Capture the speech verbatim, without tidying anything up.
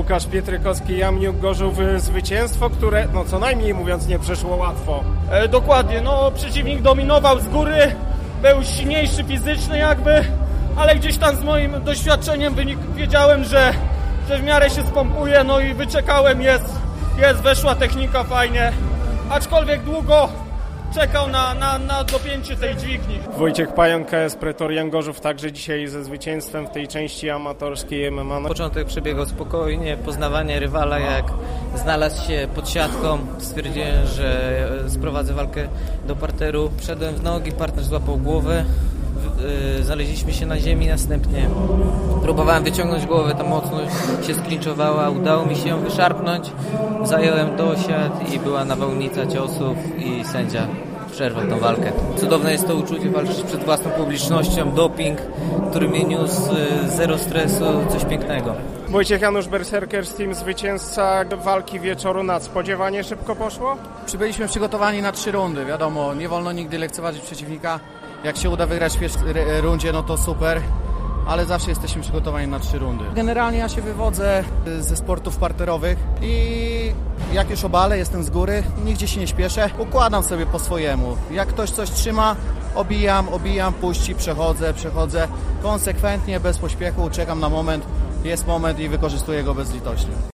Łukasz Pietrykowski-Jamniuk, Gorzów, zwycięstwo, które no co najmniej mówiąc nie przeszło łatwo. E, dokładnie, no przeciwnik dominował z góry, był silniejszy fizycznie jakby, ale gdzieś tam z moim doświadczeniem wynik, wiedziałem, że, że w miarę się spompuje, no i wyczekałem, jest, jest weszła technika fajnie, aczkolwiek długo czekał na, na, na dopięcie tej dźwigni. Wojciech Pająk, K S Pretorian Gorzów, także dzisiaj ze zwycięstwem w tej części amatorskiej M M A. Początek przebiegał spokojnie, poznawanie rywala, jak znalazł się pod siatką, stwierdziłem, że sprowadzę walkę do parteru. Wszedłem w nogi, partner złapał głowę, znaleźliśmy się na ziemi, następnie próbowałem wyciągnąć głowę, ta mocno się sklinczowała, udało mi się ją wyszarpnąć, zająłem dosiad i była nawałnica ciosów i sędzia przerwał tą walkę. Cudowne jest to uczucie walczyć przed własną publicznością, doping, który mnie niósł, zero stresu, coś pięknego. Wojciech Janusz Berserker z Team, zwycięzca walki wieczoru. Nadspodziewanie szybko poszło? Przybyliśmy przygotowani na trzy rundy, wiadomo, nie wolno nigdy lekceważyć przeciwnika. Jak się uda wygrać w pierwszej rundzie, no to super, ale zawsze jesteśmy przygotowani na trzy rundy. Generalnie ja się wywodzę ze sportów parterowych i jak już obalę, jestem z góry, nigdzie się nie śpieszę, układam sobie po swojemu. Jak ktoś coś trzyma, obijam, obijam, puści, przechodzę, przechodzę konsekwentnie, bez pośpiechu, czekam na moment, jest moment i wykorzystuję go bezlitośnie.